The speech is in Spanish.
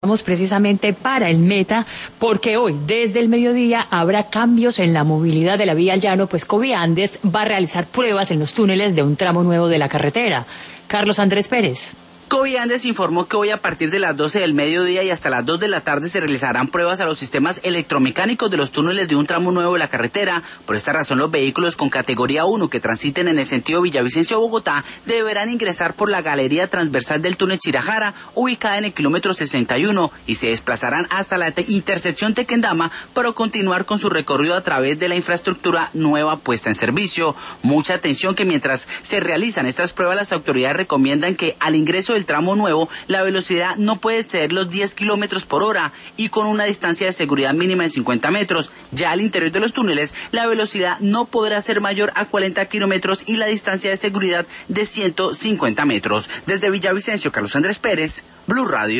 Vamos precisamente para el Meta, porque hoy, desde el mediodía, habrá cambios en la movilidad de la vía al llano, pues Coviandes va a realizar pruebas en los túneles de un tramo nuevo de la carretera. Carlos Andrés Pérez. Coviandes informó que hoy a partir de las 12 del mediodía y hasta las 2 de la tarde se realizarán pruebas a los sistemas electromecánicos de los túneles de un tramo nuevo de la carretera. Por esta razón, los vehículos con categoría 1 que transiten en el sentido Villavicencio-Bogotá deberán ingresar por la galería transversal del túnel Chirajara, ubicada en el kilómetro 61, y se desplazarán hasta la intersección Tequendama para continuar con su recorrido a través de la infraestructura nueva puesta en servicio. Mucha atención, que mientras se realizan estas pruebas, las autoridades recomiendan que al ingreso del tramo nuevo la velocidad no puede exceder los 10 kilómetros por hora y con una distancia de seguridad mínima de 50 metros. Ya al interior de los túneles la velocidad no podrá ser mayor a 40 kilómetros y la distancia de seguridad de 150 metros. Desde Villavicencio, Carlos Andrés Pérez, Blue Radio.